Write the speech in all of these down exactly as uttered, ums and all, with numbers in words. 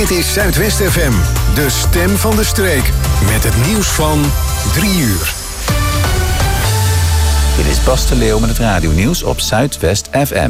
Dit is Zuidwest F M, de stem van de streek. Met het nieuws van drie uur. Dit is Bas de Leeuw met het radionieuws op Zuidwest F M.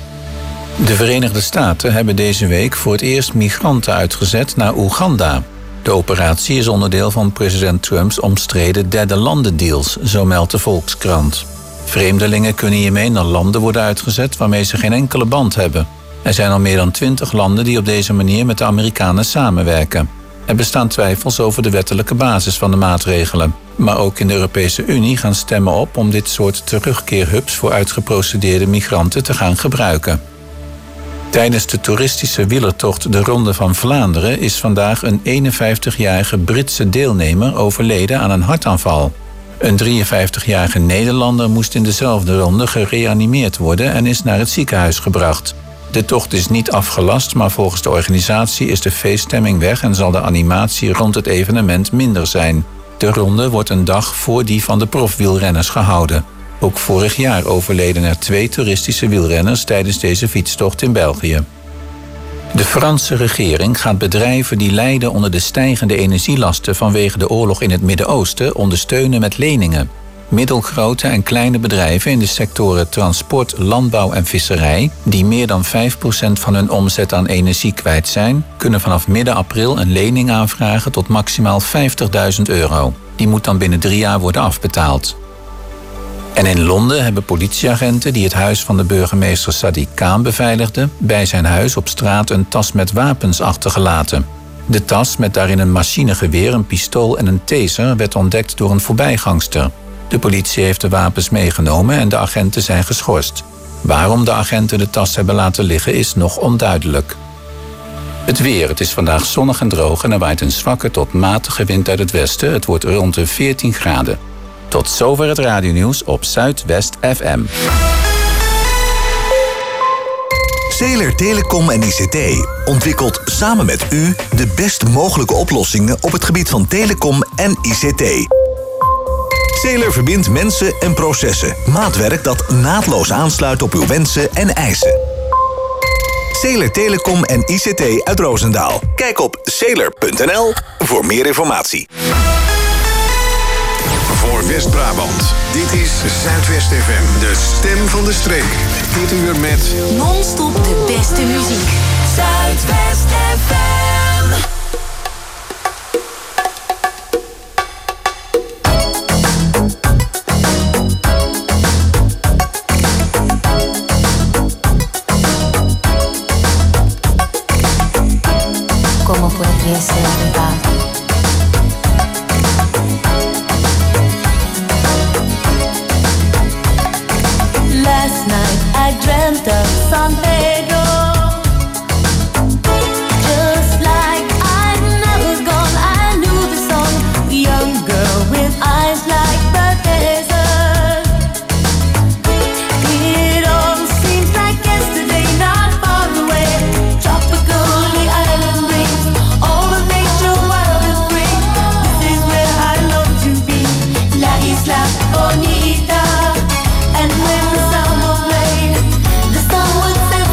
De Verenigde Staten hebben deze week voor het eerst migranten uitgezet naar Oeganda. De operatie is onderdeel van president Trumps omstreden derde landendeals, zo meldt de Volkskrant. Vreemdelingen kunnen hiermee naar landen worden uitgezet waarmee ze geen enkele band hebben. Er zijn al meer dan twintig landen die op deze manier met de Amerikanen samenwerken. Er bestaan twijfels over de wettelijke basis van de maatregelen. Maar ook in de Europese Unie gaan stemmen op om dit soort terugkeerhubs voor uitgeprocedeerde migranten te gaan gebruiken. Tijdens de toeristische wielertocht de Ronde van Vlaanderen is vandaag een eenenvijftigjarige Britse deelnemer overleden aan een hartaanval. Een drieënvijftigjarige Nederlander moest in dezelfde ronde gereanimeerd worden en is naar het ziekenhuis gebracht. De tocht is niet afgelast, maar volgens de organisatie is de feeststemming weg en zal de animatie rond het evenement minder zijn. De ronde wordt een dag voor die van de profwielrenners gehouden. Ook vorig jaar overleden er twee toeristische wielrenners tijdens deze fietstocht in België. De Franse regering gaat bedrijven die lijden onder de stijgende energielasten vanwege de oorlog in het Midden-Oosten ondersteunen met leningen. Middelgrote en kleine bedrijven in de sectoren transport, landbouw en visserij, die meer dan vijf procent van hun omzet aan energie kwijt zijn, kunnen vanaf midden april een lening aanvragen tot maximaal vijftigduizend euro. Die moet dan binnen drie jaar worden afbetaald. En in Londen hebben politieagenten die het huis van de burgemeester Sadiq Khan beveiligden, bij zijn huis op straat een tas met wapens achtergelaten. De tas met daarin een machinegeweer, een pistool en een taser werd ontdekt door een voorbijgangster. De politie heeft de wapens meegenomen en de agenten zijn geschorst. Waarom de agenten de tas hebben laten liggen is nog onduidelijk. Het weer. Het is vandaag zonnig en droog en er waait een zwakke tot matige wind uit het westen. Het wordt rond de veertien graden. Tot zover het radionieuws op Zuidwest F M. Zeeler Telecom en I C T ontwikkelt samen met u de best mogelijke oplossingen op het gebied van telecom en I C T. Zeeler verbindt mensen en processen. Maatwerk dat naadloos aansluit op uw wensen en eisen. Zeeler Telecom en I C T uit Roosendaal. Kijk op zeeler punt n l voor meer informatie. Voor West-Brabant. Dit is Zuidwest F M, de stem van de streek. Dit uur met non-stop de beste muziek. Zuidwest F M. ¿Cómo podría ser verdad? Last night I dreamt of San Pedro, just like I'd never gone. I knew the song, the young girl with eyes like the desert. It all seems like yesterday, not far away. Tropical, the island breeze, all of nature wild and free. This is where I long to be, La Isla Bonita. And when the sound was played, the sun would set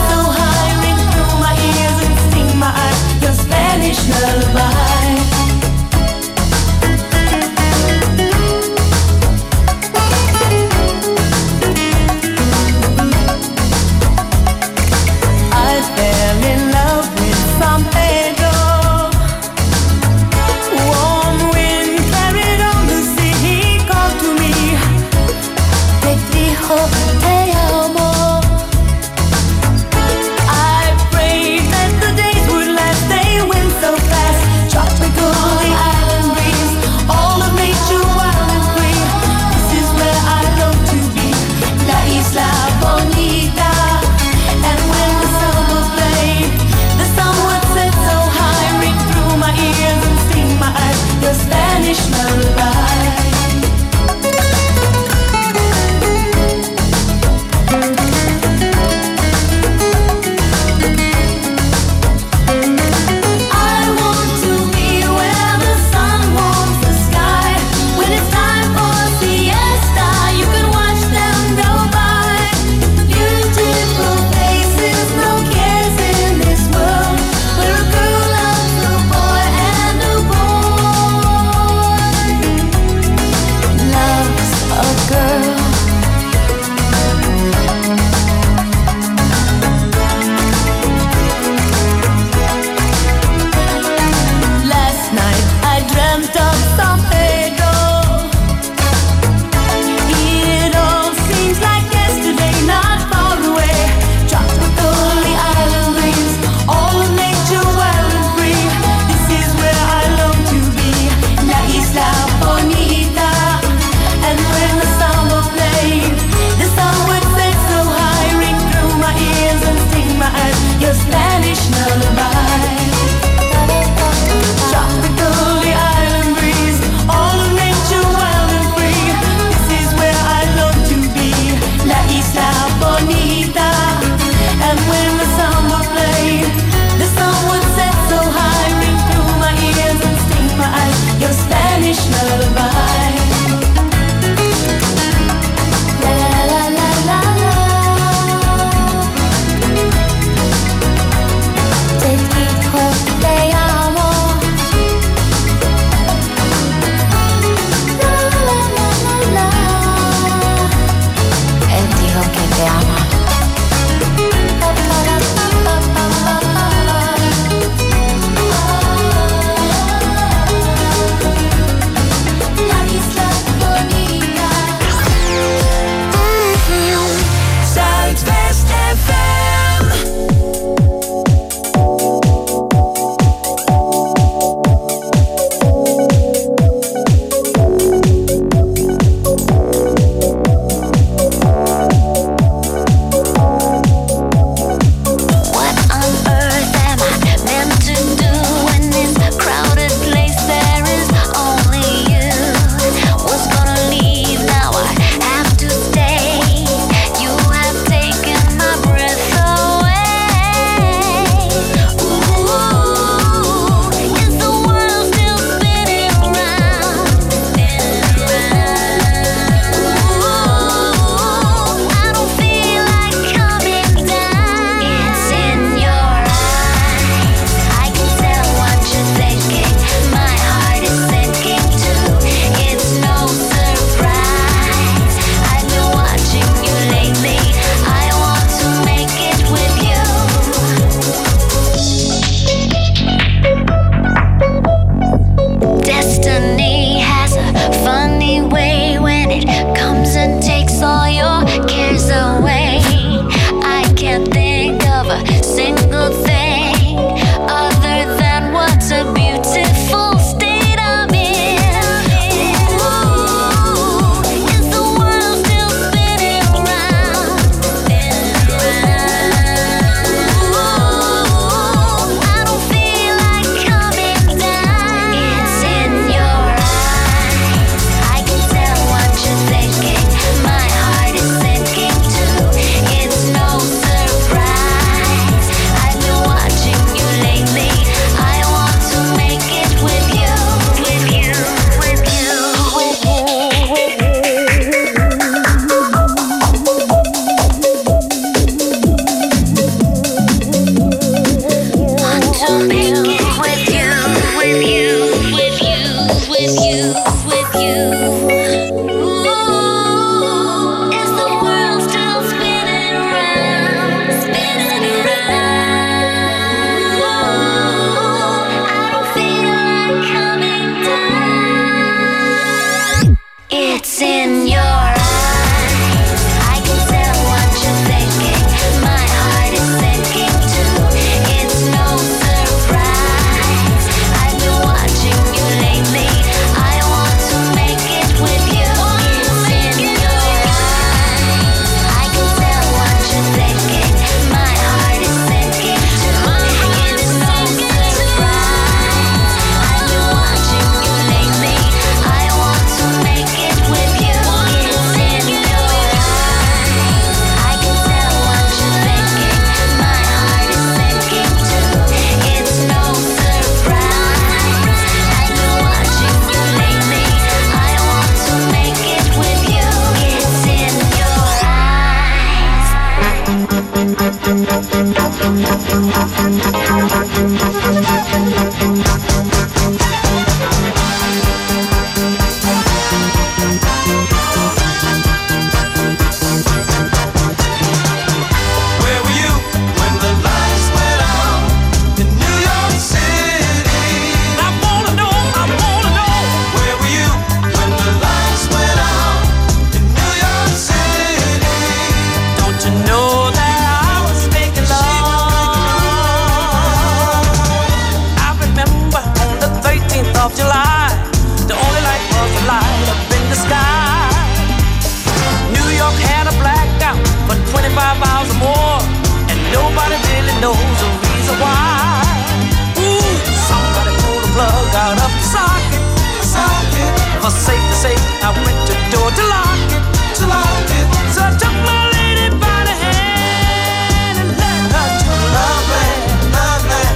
knows the reason why. Ooh, somebody pulled the plug out of the socket. Socket. For safe to say, I went to the door to lock it. To lock it. So I took my lady by the hand and led her to Loveland, Loveland,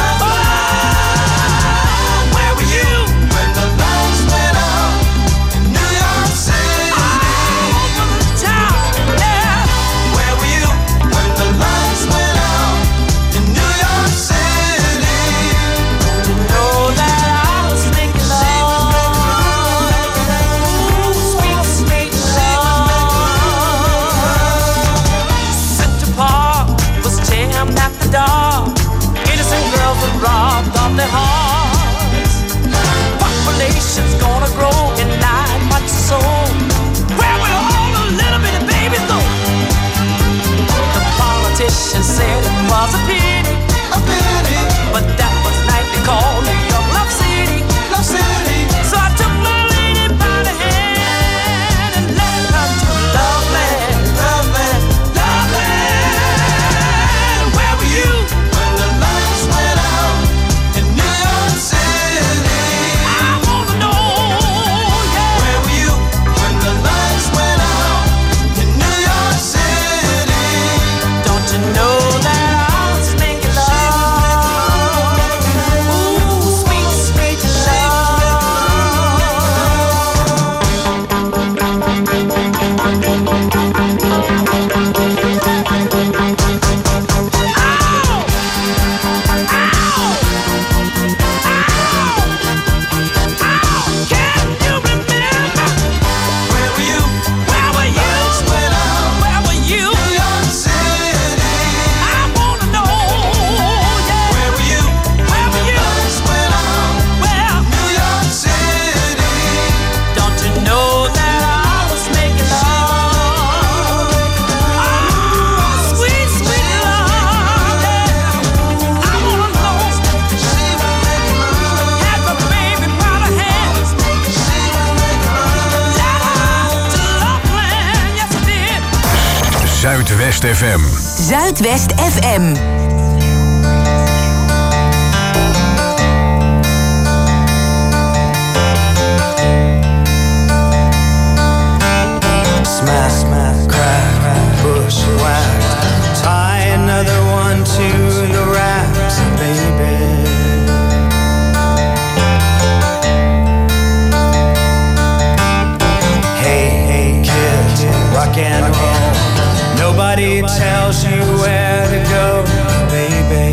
Loveland. Where were you when the lights went out in New York City? Over the town, yeah. Where were you when the lights went out in New York City? Don't you know that I was making love? Ooh, sweet, sweet love. Central Park was jammed at the door. Innocent girls were robbed of their hearts. Population's gonna grow in nine months or so. Where will all the little bitty babies go? The politicians said it was a pity, a pity, but that was night they called New York Love City, Love City. So I took my lady by the hand and led her to Loveland, Loveland, Loveland. Where were you when the lights went out in New York City? I wanna know, yeah. Where were you when the lights went out in New York City? Don't you know that I was making love? Ooh, sweet, sweet love. Can you remember? Where were you? Where were you? Where were you? New York City. I wanna know, yeah. Where were you? Where were you? Where? New York City. Don't you know that I was making love? Oh, sweet, sweet love, yeah. I wanna know. Had the baby by the hand. Led her to Loveland, yes I did. Zuidwest F M. Zuidwest F M. Smack, smack, crack, bushwhacked. Tie another one to the racks, baby. Hey, hey, kid, rock and roll. Nobody tells you where to go, baby.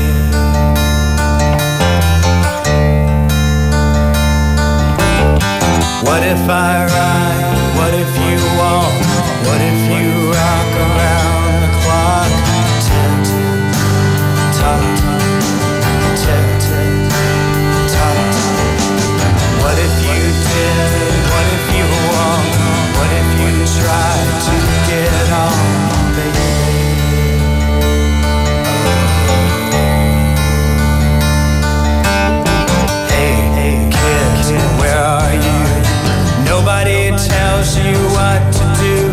What if I ride? What if you walk? What if you rock around the clock? Tick, tock, tick, tock. What if you did? What if you walk? What if you try to get on, baby? Hey, hey, kid, where are you? Nobody tells you what to do,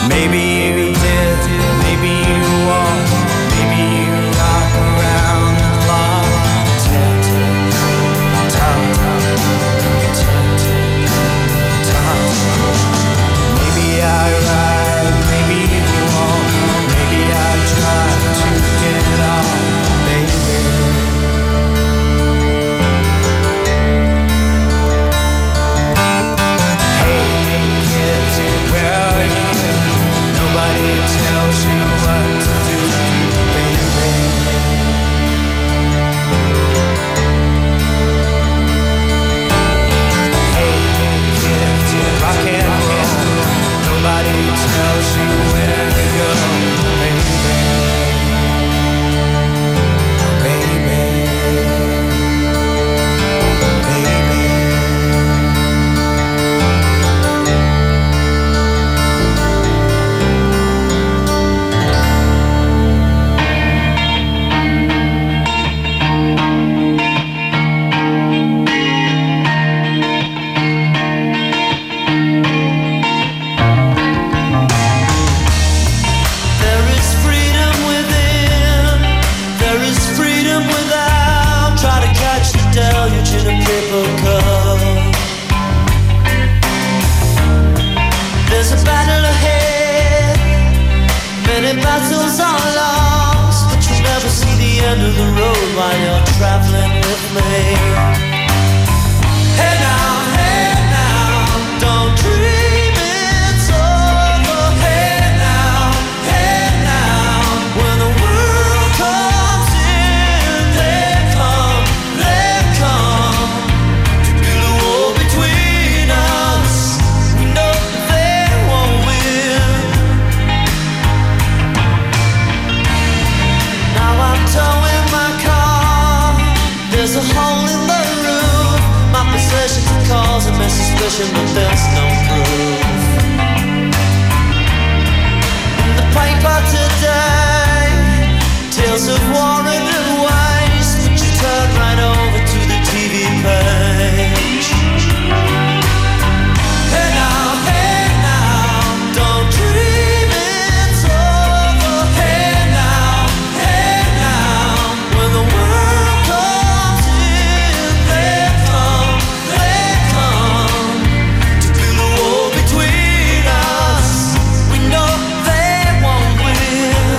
Maybe you did, maybe you walk, maybe you rock around the clock. Tick, tock, tick, tock. Maybe I ride, maybe you walk, maybe I try to get off, baby. Nobody tells you what to do, baby. Hey, kids, rock and roll. Nobody tells you where to go, baby. Baby. Battles are lost, but you'll never see the end of the road while you're traveling with me. Hey now, hey now, don't dream it's over. Hey now, hey now, when the world comes in, they come, they come to build a wall between us. We know they won't win. Towing my car, there's a hole in the roof. My possessions are causing me suspicion, but there's no proof. In the paper today, tales of war and waste, but you turn right over to the T V page. Hey now, hey now, don't dream it's over. Hey now, hey now, when the world comes in, they come, they come to build a wall between us. We know they won't win.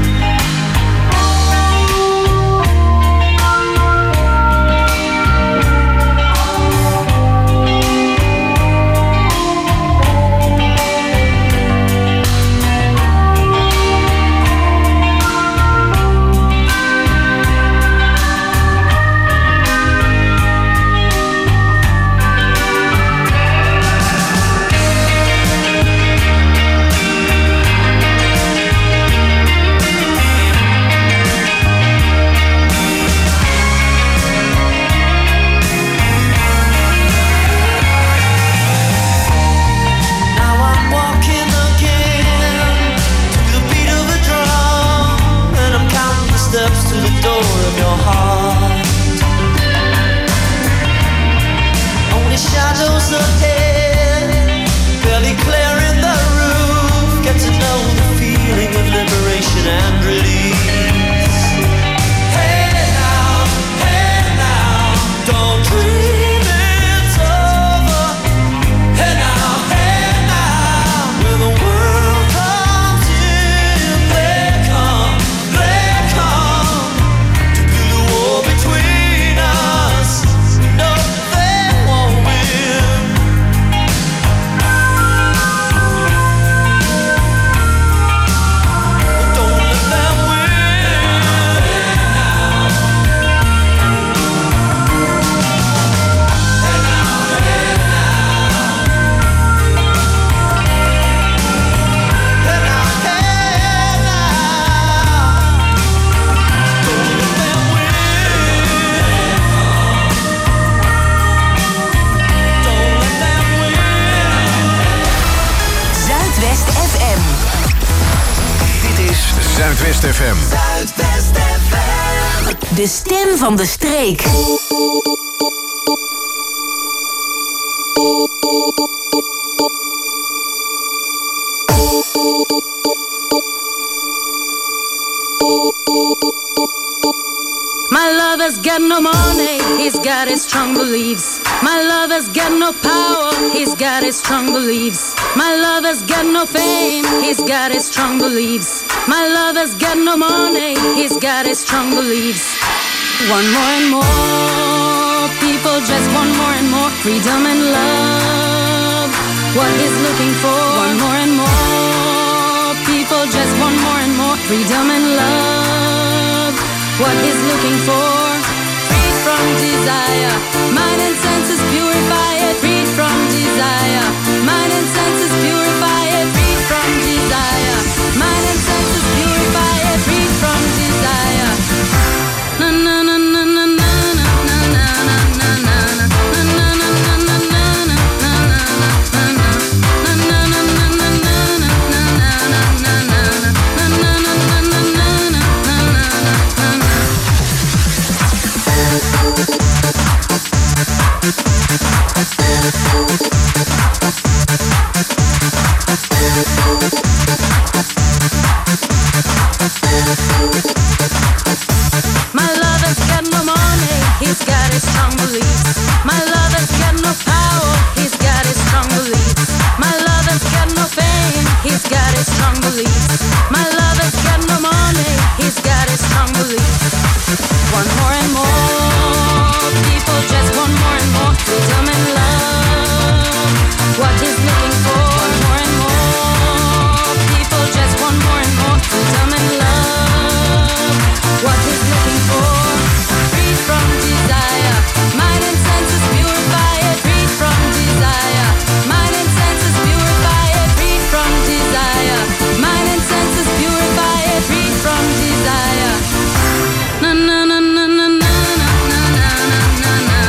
Now I'm walking again to the beat of a drum, and I'm counting the steps to the door of your heart. Only shadows ahead, barely clearing the roof. Get to know the feeling of liberation and release. Hey now, hey now, don't dream it's over. Hey now, hey now, when the world comes in, they come, they come to build a wall between us. No, they won't win. Don't let them win. Hey now, hey now, hey now, hey now, don't let them win. Don't let them win. Zuidwest F M. Dit is Zuidwest F M. Zuidwest F M. De stem van de streek. My lover's got no money, he's got his strong beliefs. My lover's got no power, he's got his strong beliefs. My lover's got no fame, he's got his strong beliefs. My lover's got no money, he's got his strong beliefs. One more and more, people just want more and more freedom and love. What he's looking for, one more and more, people just want more and more freedom and love. What he's looking for, freed from desire, mind and senses purify it, freed from desire, mind and senses purify it, freed from desire, mind and senses purify it, freed from desire. Na na na na na na na na na na na na. My lover's got no money, he's got his strong beliefs. My lover's got no power, he's got his strong beliefs. My lover's got no fame, he's got his strong beliefs. My lover's got no money, he's got his strong beliefs. One more and more, people just want more and more freedom and love. What he's looking for, one more and more, people just want more and more freedom and love. What he's looking for, free from desire, mind and senses purify it, free from desire, mind and senses purify it, free from desire, mind and senses purify it, free from desire. Na na na na na na na na na na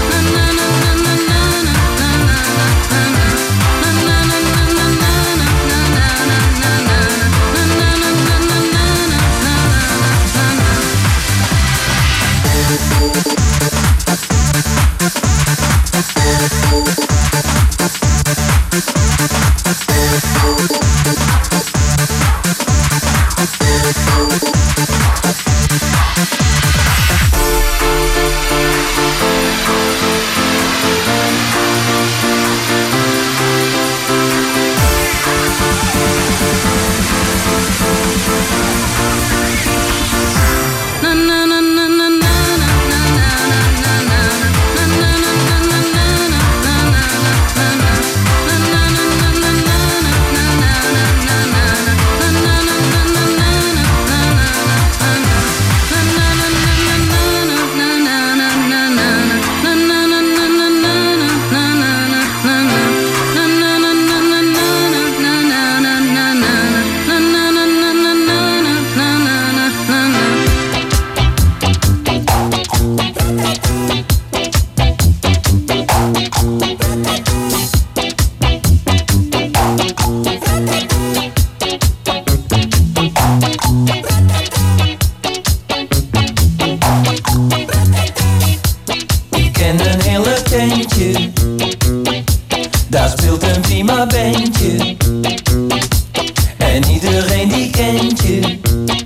Daar speelt een prima bandje en iedereen die kent je.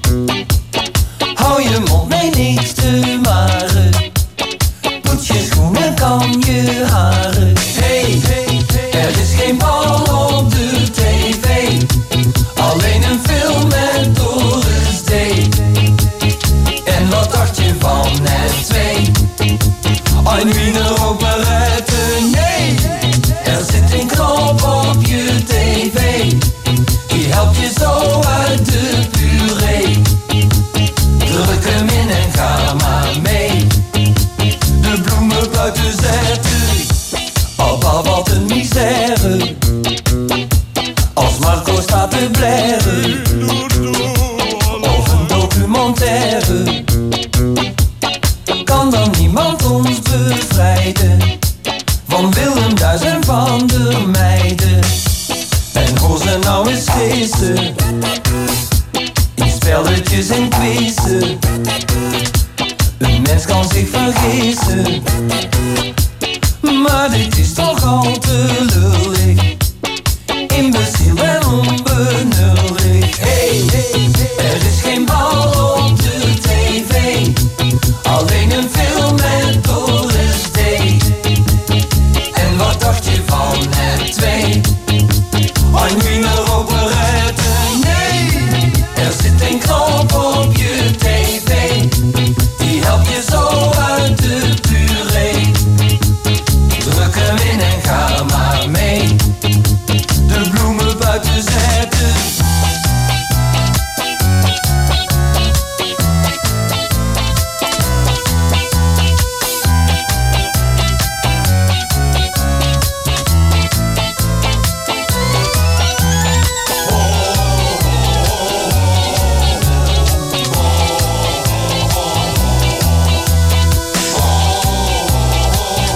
Hou je mond, mee niks te maren. Poets je schoenen, kam je haren. Hey, hey, hey, er is geen bal op de tv, alleen een film met Doris D. En wat dacht je van net twee? Een wiener ook maar uit de nee. Er zit een knop op je tv, die helpt je zo uit de puree. Druk hem in en ga maar mee. De bloemen buiten zetten, papa wat een misère. Als Marco staat te blaren, of een documentaire, kan dan niemand ons bevrijden van Willem Duis en van de meiden. En hoor ze nou eens feesten in spelletjes en quizzen. Een mens kan zich vergissen, maar dit is toch al te lullig, imbeciel en onbenullig. Hey, hey, hey, er is geen bal just had to.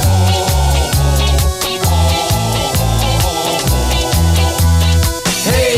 Hey,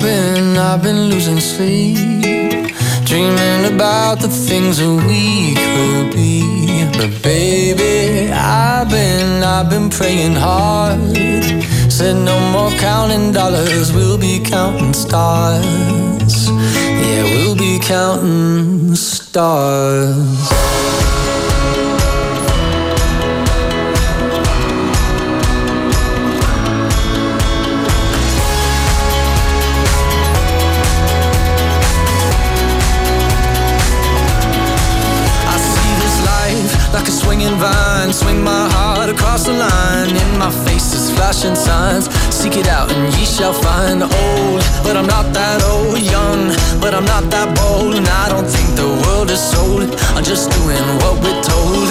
been, I've been losing sleep, dreaming about the things that we could be. But baby, I've been, I've been praying hard. Said no more counting dollars, we'll be counting stars. Yeah, we'll be counting stars. Like a swinging vine, swing my heart across the line. In my face is flashing signs. Seek it out and ye shall find. Old, but I'm not that old. Young, but I'm not that bold. And I don't think the world is sold. I'm just doing what we're told.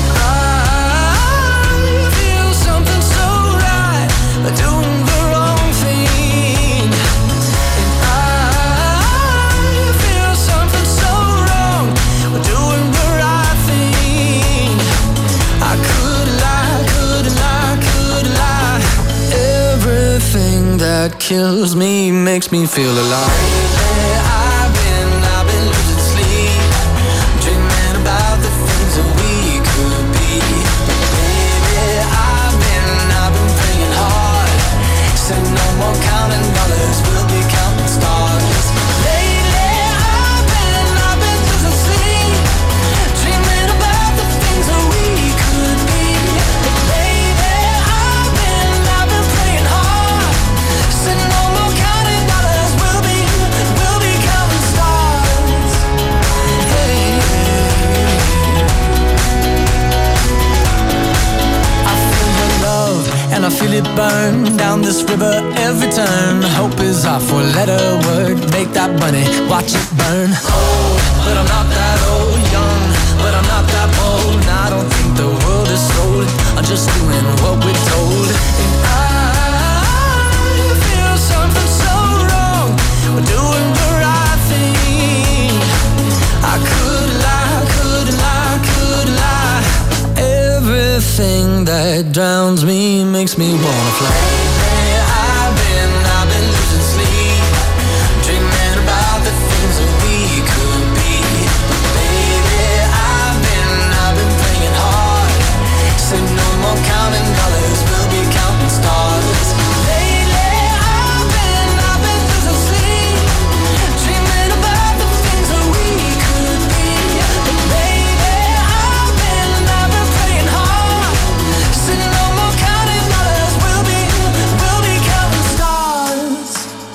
I feel something so right, but doing the wrong thing. And I feel something so wrong, but doing the right thing. I could lie, could lie, could lie. Everything that kills me makes me feel alive. I've been, I've been losing sleep, dreaming about the things that we could be. Baby, I've been, I've been praying hard. Said no more counting dollars, we'll be counting stars. Lately, I've been, I've been losing sleep, dreaming about the things that we could be. Baby, I've been, I've been praying hard. Said no more counting dollars, we'll be, we'll be counting stars. Hey. I feel your love and I feel it burn down this river every turn. Hope is our four-letter word. Make that money, watch it burn. Old, but I'm not that old. Young, but I'm not that bold. And I don't think the world is sold. I'm just doing what we're told. And I feel something so wrong. We're doing the right thing. I could lie, could lie, could lie. Everything that drowns me makes me wanna fly. I've been, I've been losing sleep, dreaming about the things that we could be. Baby, I've been, I've been praying hard. Said no more counting dollars, we'll be counting stars. Lately, I've been, I've been losing sleep, dreaming about the things that we could be. But baby, I've been, I've been praying hard. Said no more counting dollars, we'll be, we'll be counting stars.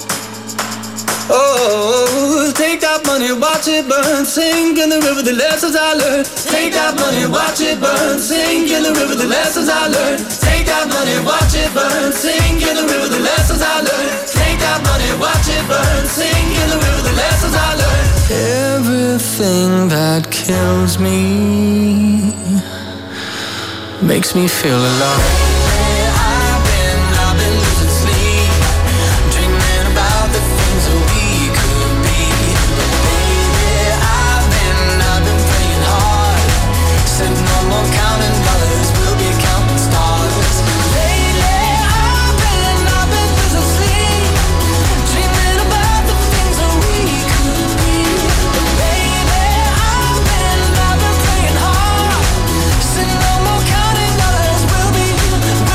Oh, take that money, watch it burn, sink in the river, the lessons I learned. Take that money, watch it burn, sink in the river, the lessons I learned. Take that money, watch it burn, sink in the river, the lessons I learned. Take that money, watch it burn, sink in the river, the lessons I learned. Everything that kills me makes me feel alive. I've been, I've been losing sleep, dreaming about the things that we could be. Baby, I've been, I've been praying hard. Said no more counting dollars, we'll be counting stars. Lately, I've been, I've been losing sleep, dreaming about the things that we could be. Baby, I've been, I've been praying hard. Said no more counting dollars, we'll be,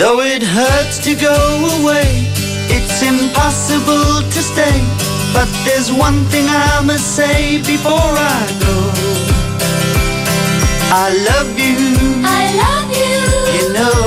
Though it hurts to go away, it's impossible to stay. But there's one thing I must say before I go. I love you, I love you. you know.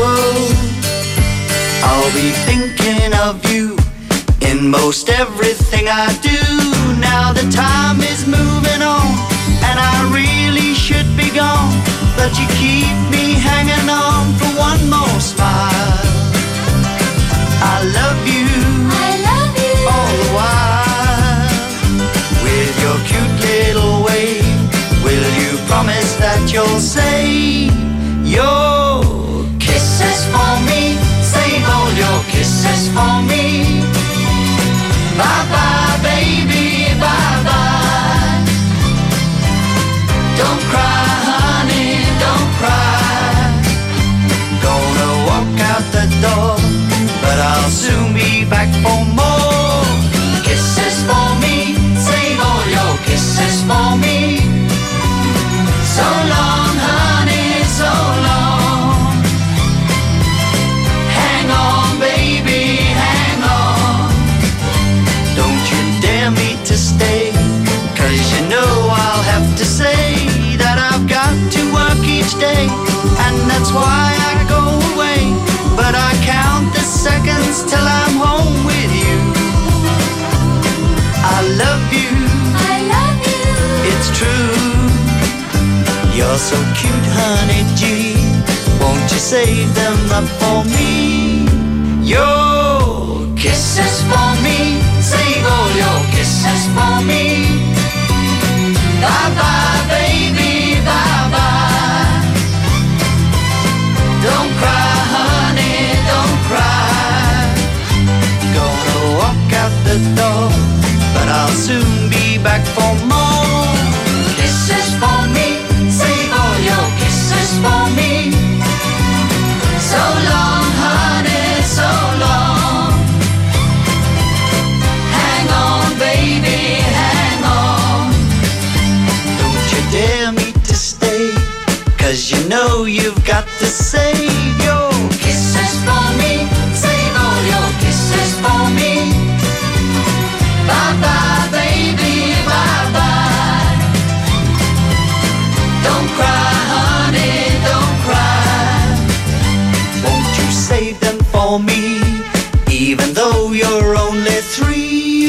I'll be thinking of you in most everything I do. Now the time is moving on, and I really should be gone, but you keep me hanging on for one more smile. I love you, I love you. all the while. With your cute little wave, will you promise that you'll save your kisses for me? Save all your kisses for me. Bye bye, baby, bye bye. Don't cry, honey, don't cry. Gonna walk out the door, but I'll soon be back for more kisses for me. Save all your kisses for me. So long, honey, so long. Hang on, baby, hang on. Don't you dare me to stay, 'cause you know I'll have to say that I've got to work each day, and that's why I go away. But I count the seconds till I'm home with you. I love you, I love you. it's true. You're so cute, honey G. Won't you save them up for me? Your kisses for me. Save all your kisses for me. Bye bye, baby, bye bye. Don't cry, honey, don't cry. Gonna walk out the door, but I'll soon be back for more kisses for me. Save all your kisses for me. So long, honey, so long. Hang on, baby, hang on. Don't you dare me to stay, 'cause you know you've got to save your kisses for me. Save all your kisses for me. Bye bye, baby, bye bye. Don't cry, honey, don't cry. Won't you save them for me, even though you're only three?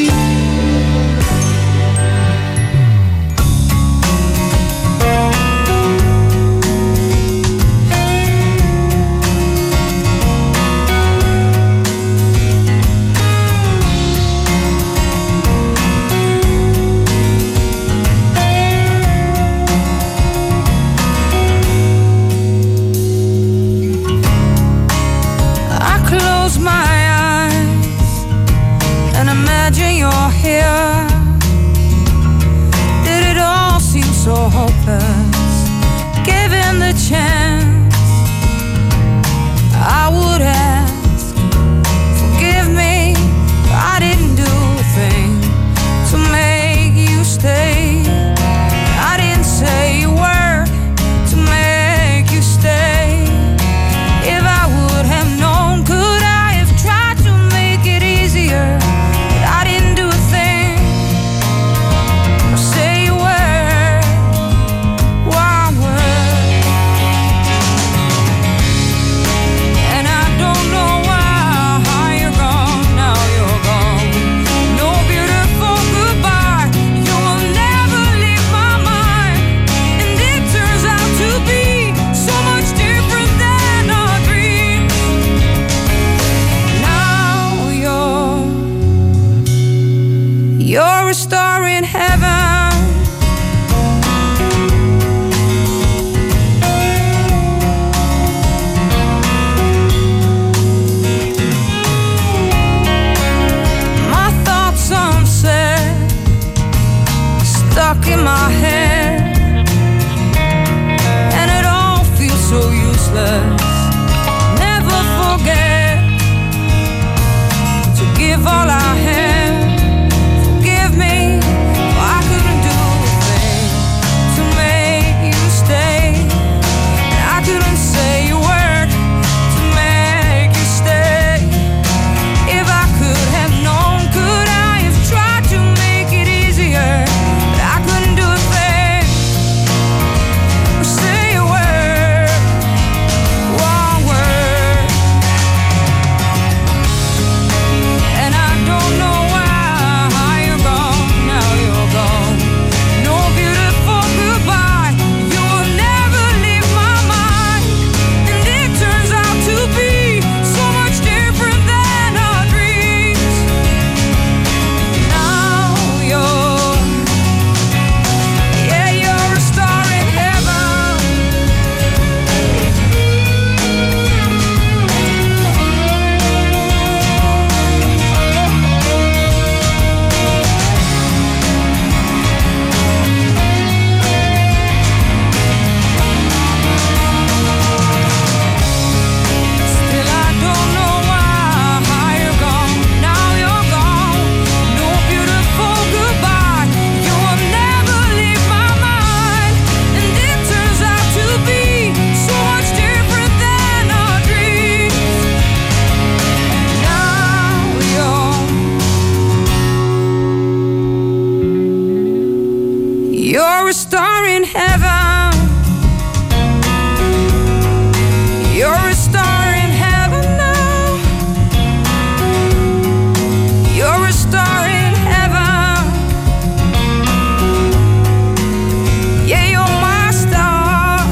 I close my eyes and imagine you're here. Did it all seem so hopeless? Given the chance, I would ask, forgive me, I didn't do a thing to make you stay. I didn't say a word to make you stay. If I would have known, could I have tried to make it easier? But I didn't do a thing or say a word, one word. You're a star in heaven. You're a star in heaven now. You're a star in heaven. Yeah, you're my star.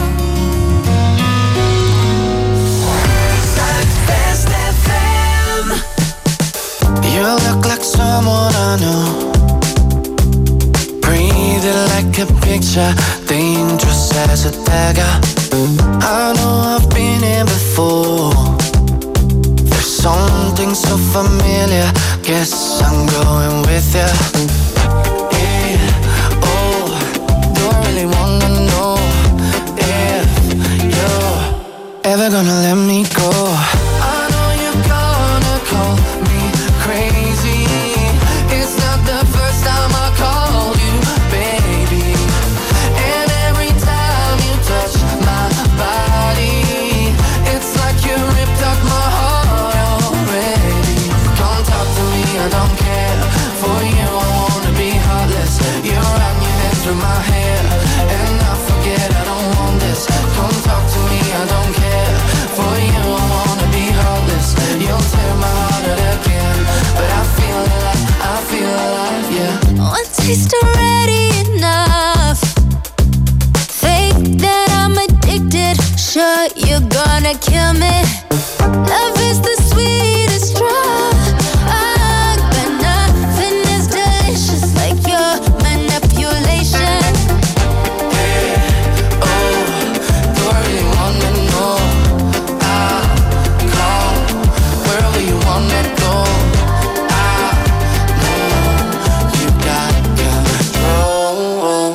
Zuidwest F M. You look like someone I know. Breathing like a picture, dangerous as a dagger. I know I've been here before. There's something so familiar. Guess I'm going with ya. Yeah, oh, do I really wanna know if you're ever gonna let me go? I know you're gonna call me crazy. It's not the first time I called you, baby. And every time you touch my body, it's like you ripped up my heart already. Come talk to me, I don't care. For you, I wanna be heartless. You run your head through my hair, and I forget I don't want this. Come talk to me, I don't care. For you, I wanna be heartless. You'll tear my heart out again, but I feel alive, I feel alive, yeah. One taste already enough. Think that I'm addicted. Sure, you're gonna kill me. Love is the sweetest drug, but nothing is delicious like your manipulation. Yeah, oh, do I really wanna know? I call, wherever you wanna go. I know you got control.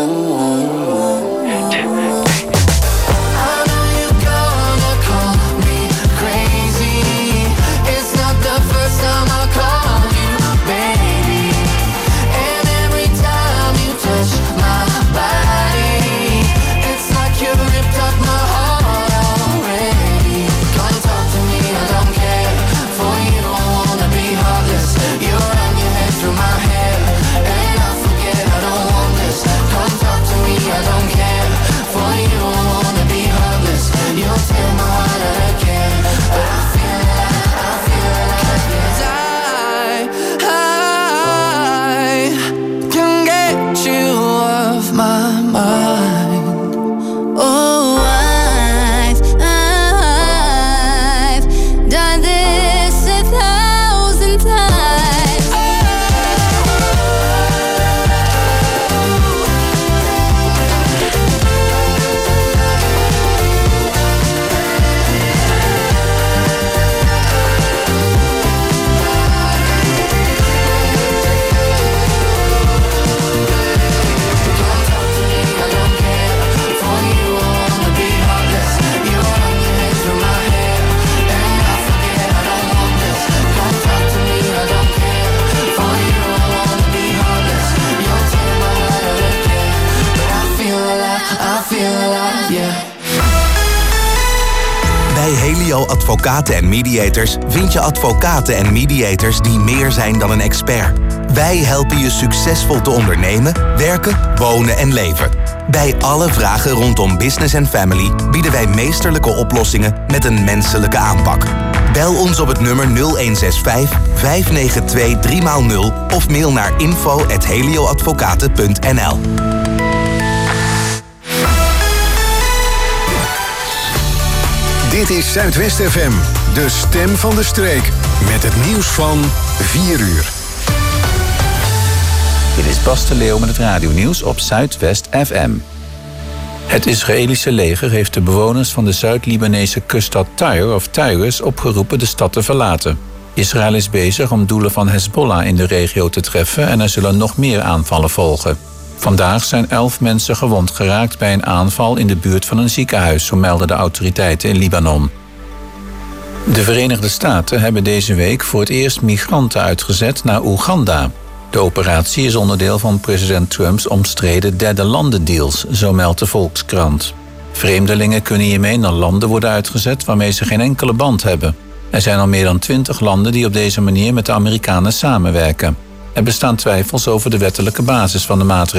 I know you're gonna call me crazy. It's not the first time I called you, baby. And every time you touch my body, it's like you ripped up my heart already. Come talk to me, I don't care. For you, I wanna be heartless. You run your head through my hair, and I forget I don't want this. Come talk to me, I don't care. For you, I wanna be heartless. You'll tear my heart out again, but I feel alive, I feel alive, yeah. I, I can get you off my mind. Oh, I've, I've done this a thousand times. Bij Helio Advocaten en Mediators vind je advocaten en mediators die meer zijn dan een expert. Wij helpen je succesvol te ondernemen, werken, wonen en leven. Bij alle vragen rondom business en family bieden wij meesterlijke oplossingen met een menselijke aanpak. Bel ons op het nummer nul een zes vijf, vijf negen twee, drie nul of mail naar info at helioadvocaten punt n l. Dit is Zuidwest F M, de stem van de streek. Met het nieuws van vier uur. Dit is Bas de Leeuw met het radionieuws op Zuidwest F M. Het Israëlische leger heeft de bewoners van de Zuid-Libanese kuststad Tyre of Tyrus opgeroepen de stad te verlaten. Israël is bezig om doelen van Hezbollah in de regio te treffen en er zullen nog meer aanvallen volgen. Vandaag zijn elf mensen gewond geraakt bij een aanval in de buurt van een ziekenhuis, zo melden de autoriteiten in Libanon. De Verenigde Staten hebben deze week voor het eerst migranten uitgezet naar Oeganda. De operatie is onderdeel van president Trumps omstreden derde landendeals, zo meldt de Volkskrant. Vreemdelingen kunnen hiermee naar landen worden uitgezet waarmee ze geen enkele band hebben. Er zijn al meer dan twintig landen die op deze manier met de Amerikanen samenwerken. Er bestaan twijfels over de wettelijke basis van de maatregelen.